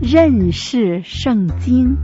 认识圣经。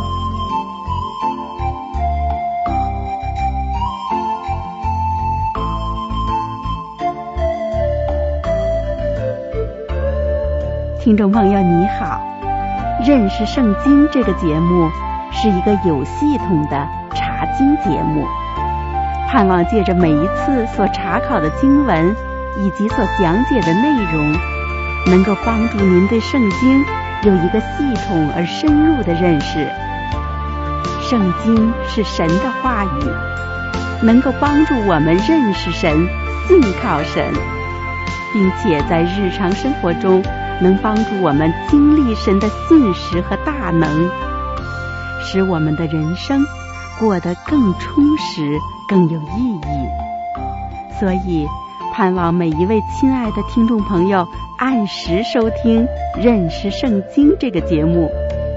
听众朋友你好，认识圣经这个节目是一个有系统的查经节目，盼望借着每一次所查考的经文以及所讲解的内容，能够帮助您对圣经有一个系统而深入的认识。圣经是神的话语，能够帮助我们认识神、信靠神，并且在日常生活中能帮助我们经历神的信实和大能，使我们的人生过得更充实、更有意义。所以盼望每一位亲爱的听众朋友按时收听《认识圣经》这个节目。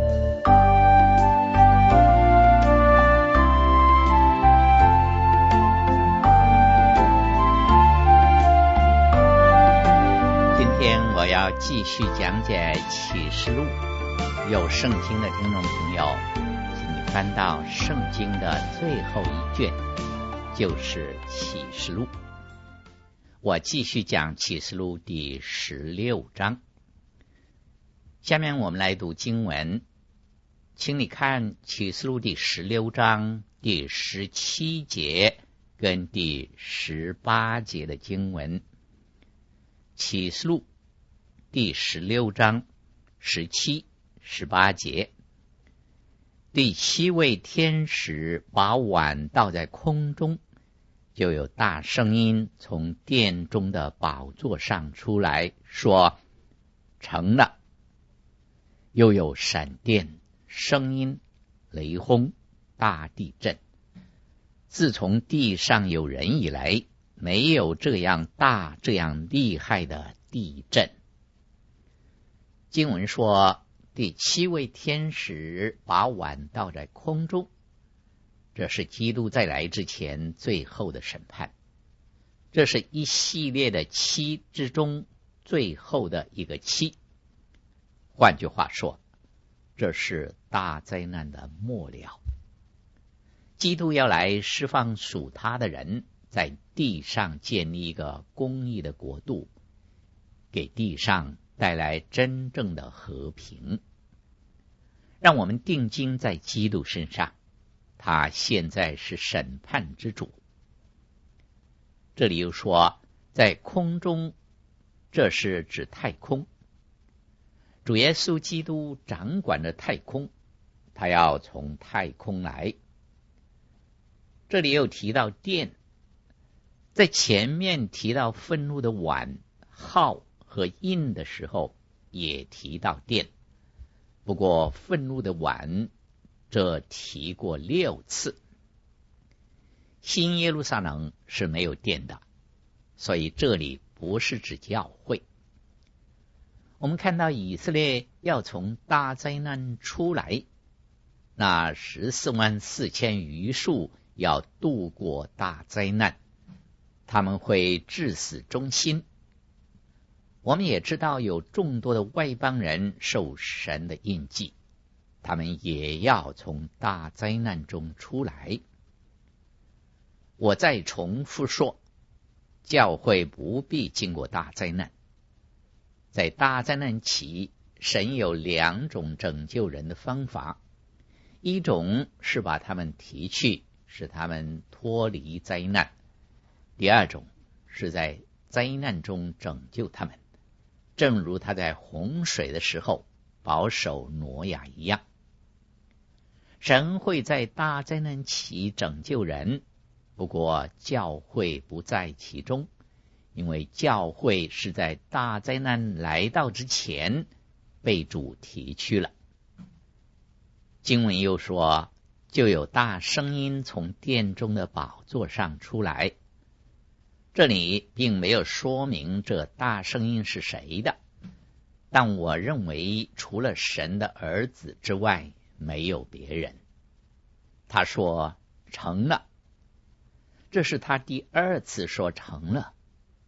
今天我要继续讲解启示录。有圣经的听众朋友，请你翻到圣经的最后一卷，就是启示录。我继续讲启示录第16章。下面我们来读经文，请你看启示录第16章第17节跟第18节的经文。启示录第16章17、18节。第7位天使把碗倒在空中，就有大声音从殿中的宝座上出来，说：成了。又有闪电、声音、雷轰、大地震。自从地上有人以来，没有这样大、这样厉害的地震。经文说，第7位天使把碗倒在空中，这是基督再来之前最后的审判，这是一系列的7之中最后的一个7。换句话说，这是大灾难的末了。基督要来释放属他的人，在地上建立一个公义的国度，给地上带来真正的和平。让我们定睛在基督身上，他现在是审判之主。这里又说在空中，这是指太空。主耶稣基督掌管着太空，他要从太空来。这里又提到殿，在前面提到愤怒的碗、号和印的时候也提到殿，不过愤怒的碗这提过6次。新耶路撒冷是没有殿的，所以这里不是指教会。我们看到以色列要从大灾难出来，那144000余数要度过大灾难，他们会至死忠心。我们也知道有众多的外邦人受神的印记，他们也要从大灾难中出来。我再重复说，教会不必经过大灾难。在大灾难期，神有2种拯救人的方法，一种是把他们提去，使他们脱离灾难；第二种是在灾难中拯救他们，正如他在洪水的时候保守挪亚一样。神会在大灾难期拯救人，不过教会不在其中，因为教会是在大灾难来到之前被主提去了。经文又说，就有大声音从殿中的宝座上出来。这里并没有说明这大声音是谁的，但我认为除了神的儿子之外没有别人。他说成了，这是他第2次说成了。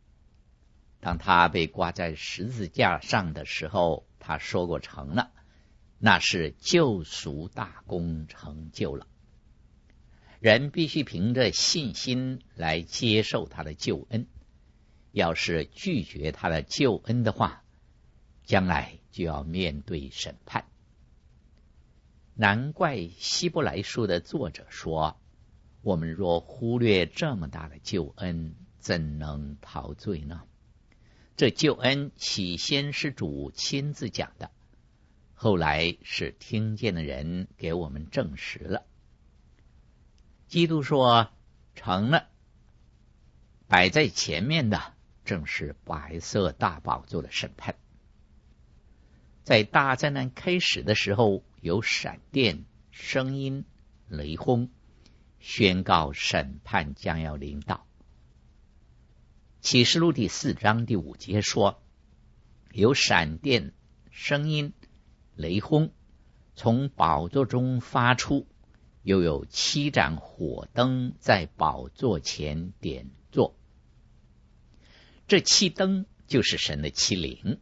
当他被挂在十字架上的时候，他说过成了， 那是救赎大功成就了。人必须凭着信心来接受他的救恩，要是拒绝他的救恩的话，将来就要面对审判。难怪希伯来书的作者说，我们若忽略这么大的救恩，怎能逃罪呢？这救恩起先是主亲自讲的，后来是听见的人给我们证实了。基督说成了，摆在前面的正是白色大宝座的审判。在大灾难开始的时候，有闪电、声音、雷轰，宣告审判将要临到。启示录第4章第5节说，有闪电、声音、雷轰从宝座中发出，又有7盏火灯在宝座前点着。这7灯就是神的7灵。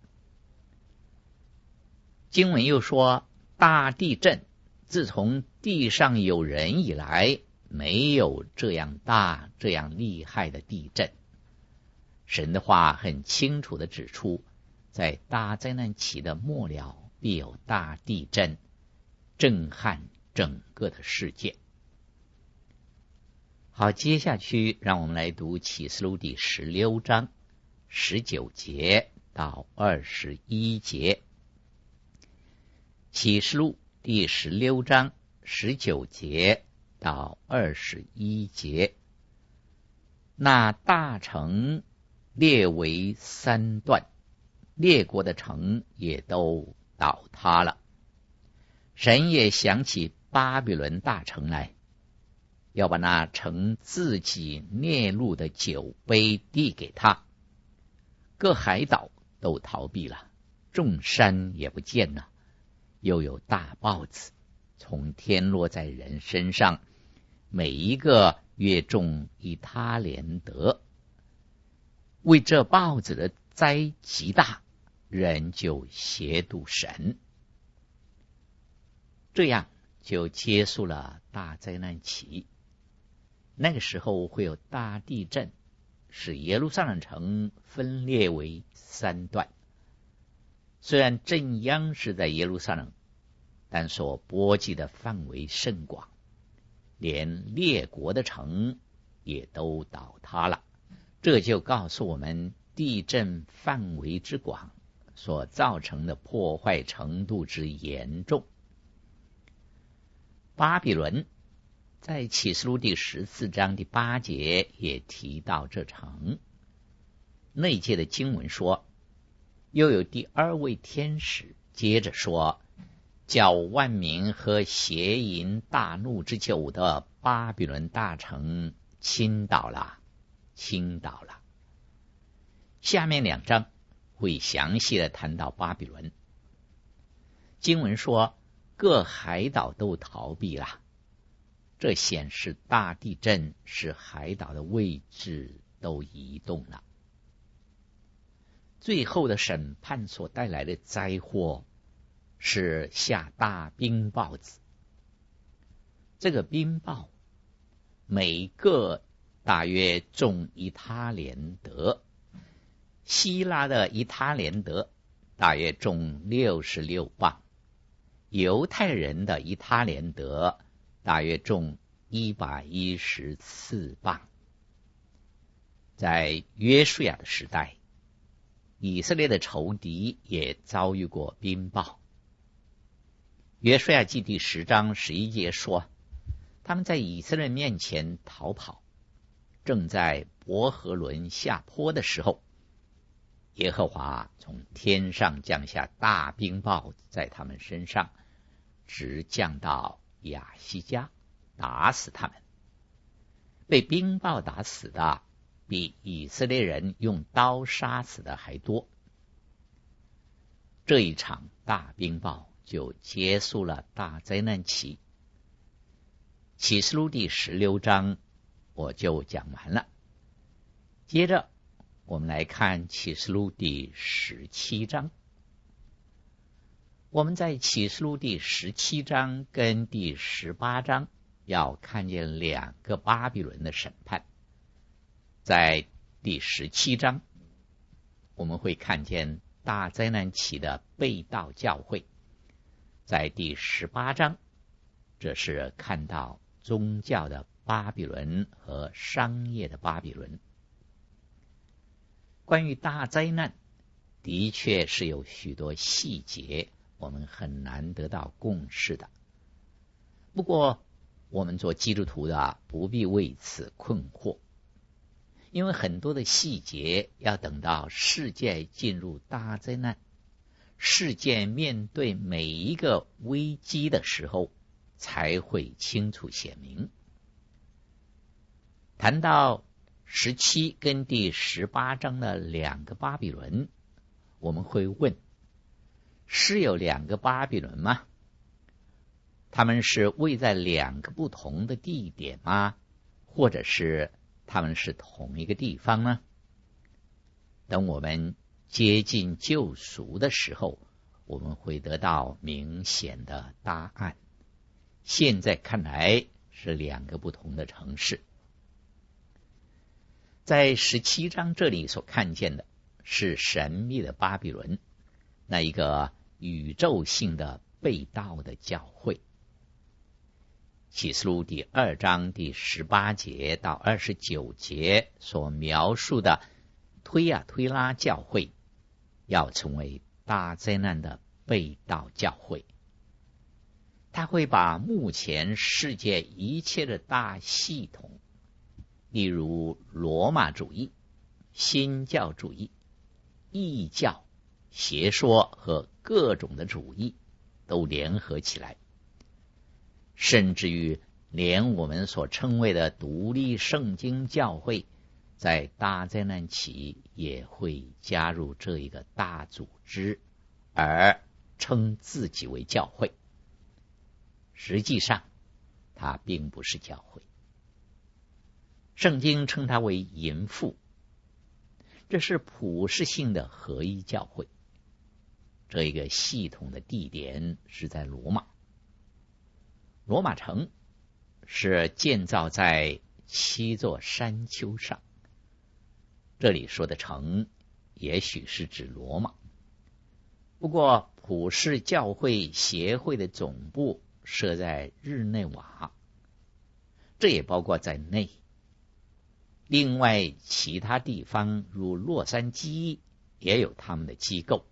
经文又说，大地震，自从地上有人以来，没有这样大、这样厉害的地震。神的话很清楚地指出，在大灾难期的末了，必有大地震，震撼整个的世界。好，接下去让我们来读启示录第16章19节到21节。启示录第16章19节到21节。那大城列为3段，列国的城也都倒塌了。神也想起巴比伦大城来，要把那城自己孽路的酒杯递给他。各海岛都逃避了，众山也不见了。又有大豹子从天落在人身上，每一个约重1他连得。为这豹子的灾极大，人就亵渎神。这样就结束了大灾难期。那个时候会有大地震，使耶路撒冷城分裂为3段。虽然震央是在耶路撒冷，但所波及的范围甚广，连列国的城也都倒塌了。这就告诉我们地震范围之广所造成的破坏程度之严重。巴比伦在启示录第14章第8节也提到这城。那节的经文说，又有第2位天使接着说，叫万民喝邪淫大怒之酒的巴比伦大城倾倒了。下面2章会详细的谈到巴比伦。经文说，各海岛都逃避了，这显示大地震使海岛的位置都移动了。最后的审判所带来的灾祸是下大冰雹子。这个冰雹每个大约重1他连得，希腊的1他连得大约重66磅，犹太人的1他连得大约重114磅。在约书亚的时代，以色列的仇敌也遭遇过冰雹。约书亚记第10章11节说，他们在以色列面前逃跑，正在伯和伦下坡的时候，耶和华从天上降下大冰雹在他们身上，直降到亚西加，打死他们。被冰雹打死的比以色列人用刀杀死的还多。这一场大冰雹就结束了大灾难期。启示录第16章我就讲完了。接着我们来看启示录第17章。 我们在启示录第17章跟第18章要看见两个巴比伦的审判。在第17章，我们会看见大灾难期的被盗教会；在第18章，这是看到宗教的巴比伦和商业的巴比伦。关于大灾难，的确是有许多细节我们很难得到共识的。不过，我们做基督徒的不必为此困惑，因为很多的细节要等到世界进入大灾难，世界面对每一个危机的时候，才会清楚显明。谈到17跟第18章的两个巴比伦，我们会问，是有两个巴比伦吗？他们是位在两个不同的地点吗？或者是他们是同一个地方呢？等我们接近救赎的时候，我们会得到明显的答案。现在看来是两个不同的城市。在17章这里所看见的是神秘的巴比伦，那一个宇宙性的被盗的教会。启示录第2章第18节到29节所描述的推亚推拉教会，要成为大灾难的被盗教会。他会把目前世界一切的大系统，例如罗马主义、新教主义、异教、邪说和各种的主义都联合起来，甚至于连我们所称谓的独立圣经教会，在大灾难期也会加入这一个大组织，而称自己为教会。实际上，它并不是教会。圣经称它为淫妇，这是普世性的合一教会。这一个系统的地点是在罗马。罗马城是建造在7座山丘上，这里说的城也许是指罗马。不过普世教会协会的总部设在日内瓦，这也包括在内。另外其他地方如洛杉矶也有他们的机构。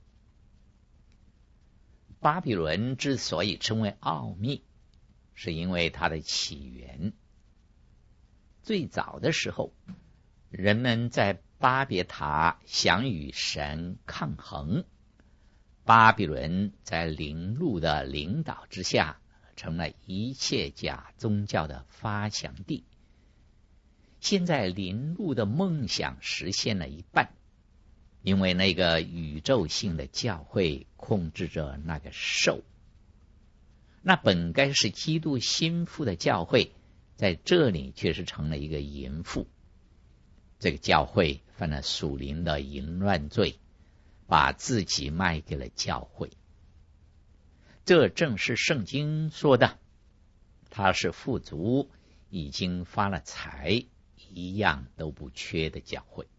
巴比伦之所以称为奥秘，是因为它的起源。最早的时候，人们在巴别塔想与神抗衡，巴比伦在灵路的领导之下，成了一切假宗教的发祥地。现在灵路的梦想实现了一半，因为那个宇宙性的教会控制着那个兽。那本该是基督心腹的教会，在这里却是成了一个淫妇。这个教会犯了属灵的淫乱罪，把自己卖给了教会。这正是圣经说的，他是富足，已经发了财，一样都不缺的教会。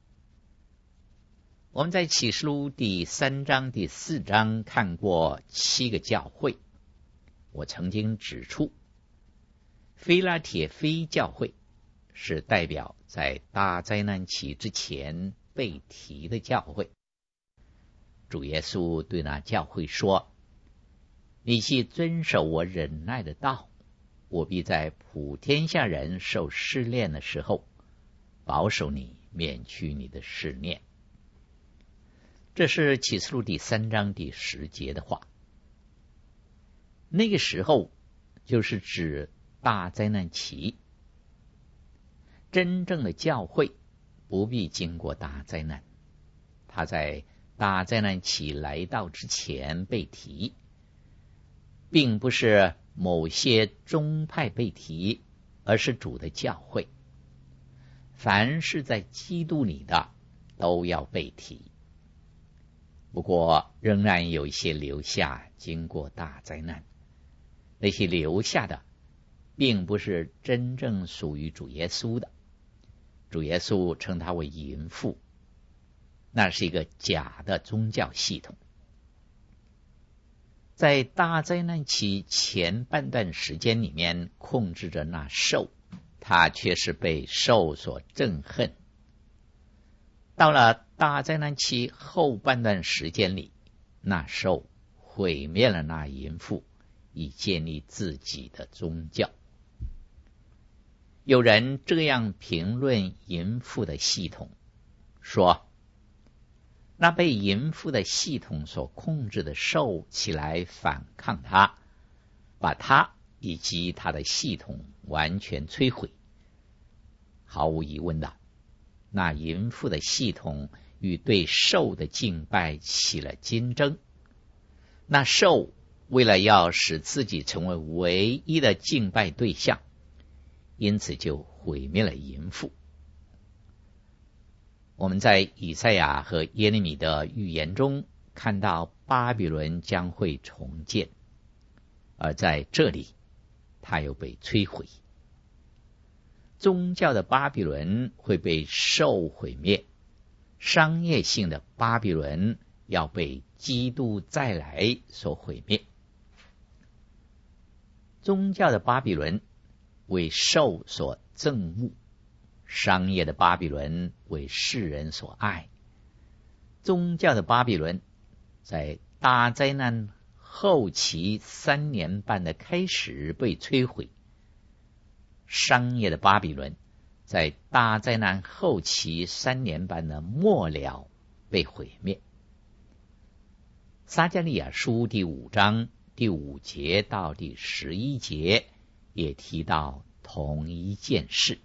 我们在启示录第3章第4章看过7个教会。我曾经指出，菲拉铁非教会是代表在大灾难期之前被提的教会。主耶稣对那教会说，你既遵守我忍耐的道，我必在普天下人受试炼的时候，保守你，免去你的试炼。这是启示录第3章第10节的话。那个时候就是指大灾难期。真正的教会不必经过大灾难，他在大灾难期来到之前被提，并不是某些宗派被提，而是主的教会。凡是在基督里的都要被提。 不过仍然有一些留下，经过大灾难。那些留下的并不是真正属于主耶稣的，主耶稣称他为淫妇，那是一个假的宗教系统。在大灾难期前半段时间里面，控制着那兽，他却是被兽所憎恨。到了大灾难期后半段时间里，那兽毁灭了那淫妇，以建立自己的宗教。有人这样评论淫妇的系统，说那被淫妇的系统所控制的兽起来反抗他，把他以及他的系统完全摧毁。毫无疑问的，那淫妇的系统与对兽的敬拜起了竞争。那兽为了要使自己成为唯一的敬拜对象，因此就毁灭了淫妇。我们在以赛亚和耶利米的预言中看到巴比伦将会重建，而在这里它又被摧毁。宗教的巴比伦会被兽毁灭，商业性的巴比伦要被基督再来所毁灭。宗教的巴比伦为兽所憎恶，商业的巴比伦为世人所爱。宗教的巴比伦在大灾难后期3年半的开始被摧毁，商业的巴比伦在大灾难后期3年半的末了被毁灭。撒迦利亚书第5章第5节到第11节也提到同一件事。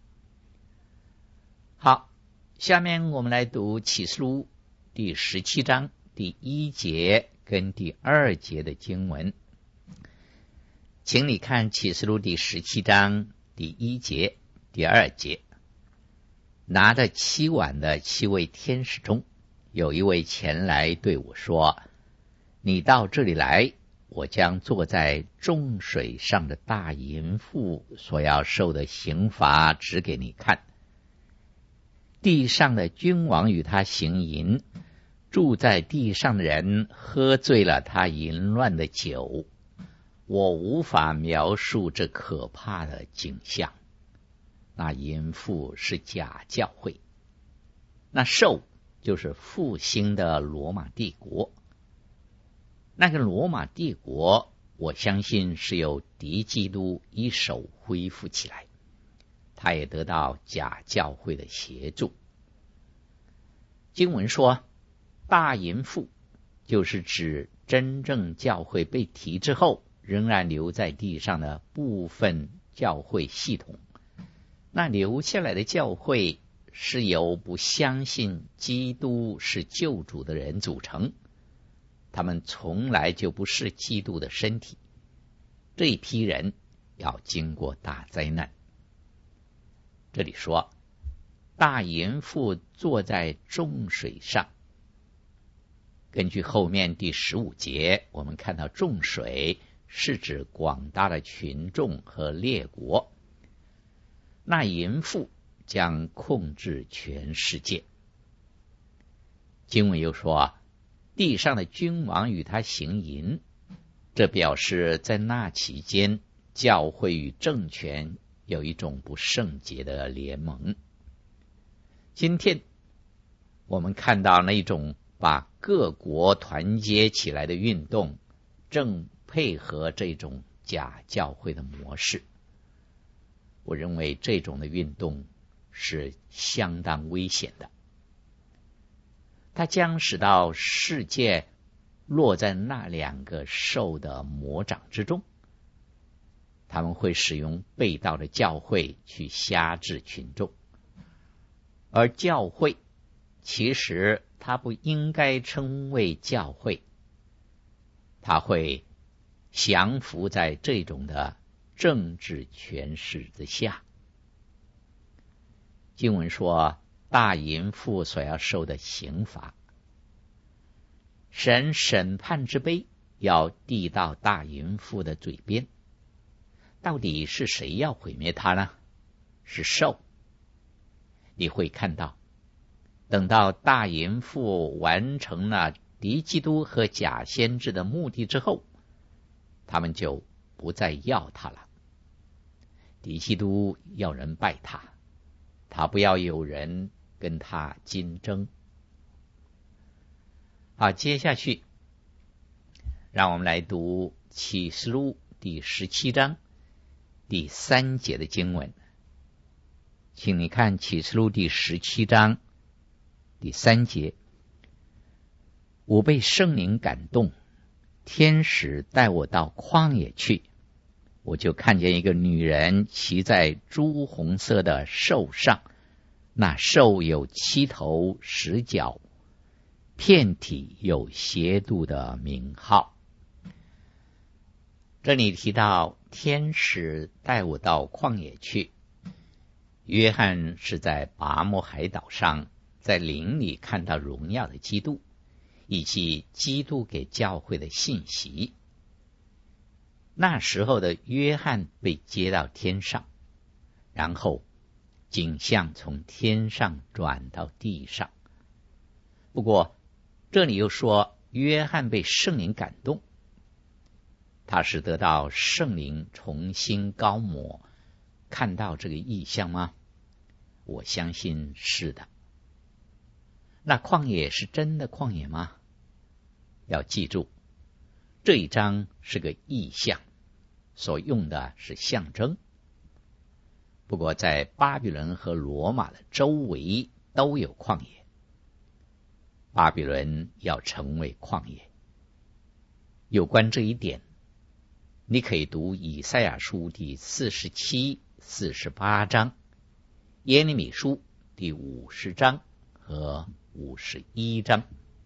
好，下面我们来读启示录第17章第1节跟第2节的经文。请你看启示录第17章第1节第2节。拿着7碗的7位天使中，有一位前来对我说，你到这里来，我将坐在众水上的大淫妇所要受的刑罚指给你看。地上的君王与他行淫，住在地上的人喝醉了他淫乱的酒。我无法描述这可怕的景象。那淫妇是假教会，那兽就是复兴的罗马帝国。那个罗马帝国，我相信是由敌基督一手恢复起来，他也得到假教会的协助。经文说，大淫妇就是指真正教会被提之后，仍然留在地上的部分教会系统。那留下来的教会是由不相信基督是救主的人组成，他们从来就不是基督的身体。这一批人要经过大灾难。这里说，大淫妇坐在众水上。根据后面第15节，我们看到众水是指广大的群众和列国。那淫妇将控制全世界。经文又说，地上的君王与他行淫，这表示在那期间，教会与政权有一种不圣洁的联盟。今天我们看到那种把各国团结起来的运动，正配合这种假教会的模式。我认为这种的运动是相当危险的，它将使到世界落在那2个兽的魔掌之中。他们会使用背道的教会去辖制群众，而教会其实它不应该称为教会，它会降服在这种的政治权势之下。经文说，大淫妇所要受的刑罚， 神审判之杯要递到大淫妇的嘴边。到底是谁要毁灭他呢？是兽。你会看到，等到大淫妇完成了敌基督和假先知的目的之后，他们就不再要他了。敌基督要人拜他，他不要有人跟他竞争。好，接下去让我们来读启示录第17章第3节的经文。请你看启示录第17章第3节，我被圣灵感动，天使带我到旷野去，我就看见一个女人骑在朱红色的兽上，那兽有7头10脚，遍体有邪毒的名号。这里提到天使带我到旷野去，约翰是在拔摩海岛上，在灵里看到荣耀的基督，以及基督给教会的信息。那时候的约翰被接到天上，然后景象从天上转到地上。不过这里又说约翰被圣灵感动，他是得到圣灵重新高摩，看到这个异象吗？我相信是的。那旷野是真的旷野吗？要记住，这一章是个异象，所用的是象征。不过在巴比伦和罗马的周围都有旷野，巴比伦要成为旷野。有关这一点，你可以读以赛亚书第47、48章，耶利米书第50章和51章。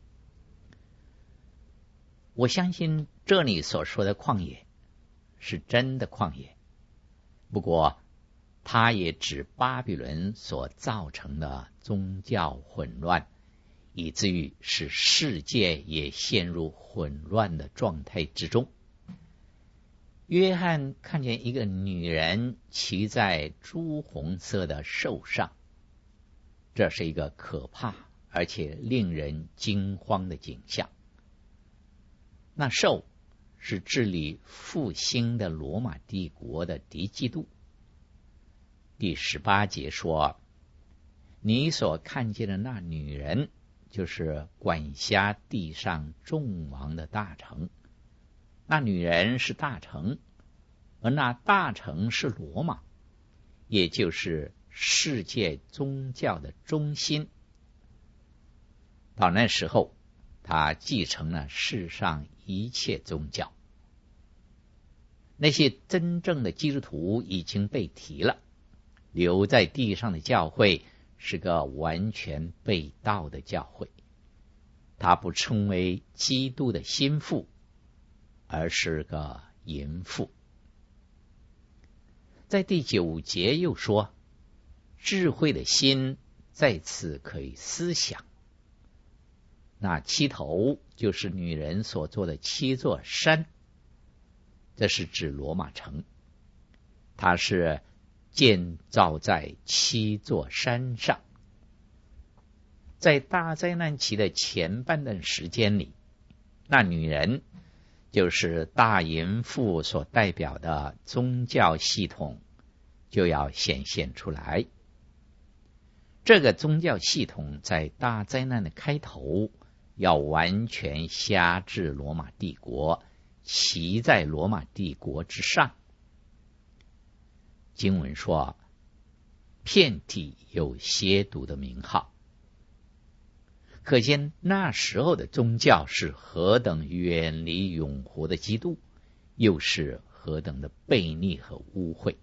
我相信这里所说的旷野是真的旷野，不过它也指巴比伦所造成的宗教混乱，以至于使世界也陷入混乱的状态之中。约翰看见一个女人骑在朱红色的兽上，这是一个可怕而且令人惊慌的景象。那兽是治理复兴的罗马帝国的敌基督。第18节说，你所看见的那女人，就是管辖地上众王的大城。那女人是大城，而那大城是罗马，也就是世界宗教的中心。到那时候，他继承了世上一切宗教。那些真正的基督徒已经被提了，留在地上的教会是个完全背道的教会，他不称为基督的心腹，而是个淫妇。在第9节又说，智慧的心在此可以思想。那7头就是女人所做的7座山，这是指罗马城，它是建造在7座山上。在大灾难期的前半段时间里，那女人就是大淫妇所代表的宗教系统就要显现出来。这个宗教系统在大灾难的开头要完全辖制罗马帝国，骑在罗马帝国之上。经文说，遍体有邪毒的名号，可见那时候的宗教是何等远离永活的基督，又是何等的悖逆和污秽。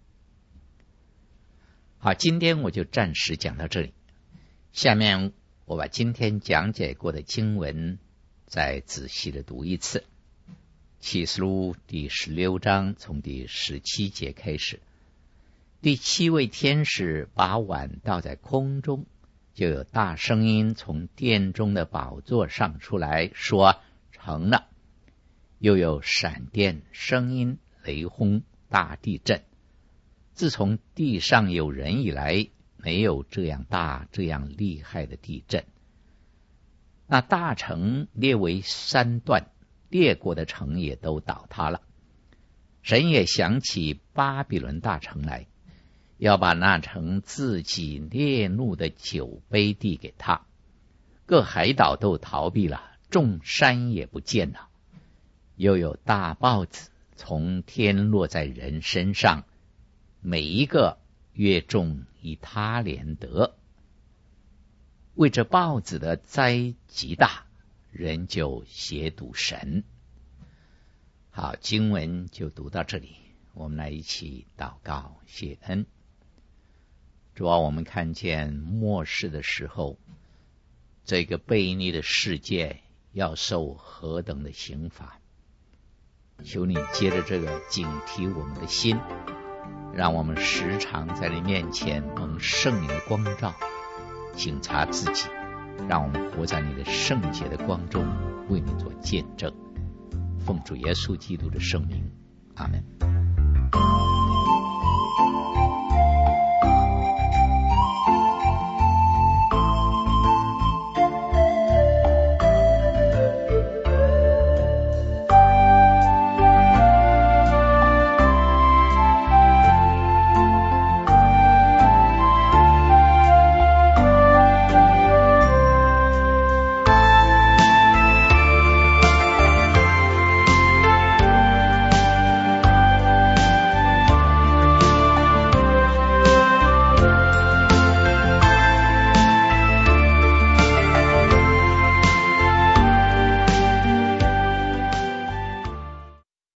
好，今天我就暂时讲到这里。下面我把今天讲解过的经文再仔细的读一次。启示录第16章从第17节开始，第7位天使把碗倒在空中， 就有大声音从殿中的宝座上出来说，成了。又有闪电、声音、雷轰、大地震。自从地上有人以来，没有这样大、这样厉害的地震。那大城列为3段，列国的城也都倒塌了。神也想起巴比伦大城来，要把那城自己烈怒的酒杯递给他。各海岛都逃避了，众山也不见了。又有大豹子从天落在人身上，每一个约重1他连得。为这豹子的灾极大，人就亵渎神。好，经文就读到这里，我们来一起祷告谢恩。主啊，我们看见末世的时候，这个悖逆的世界要受何等的刑罚。求你接着这个警惕我们的心，让我们时常在你面前蒙圣灵的光照，省察自己，让我们活在你的圣洁的光中，为你做见证。奉主耶稣基督的圣名，阿们。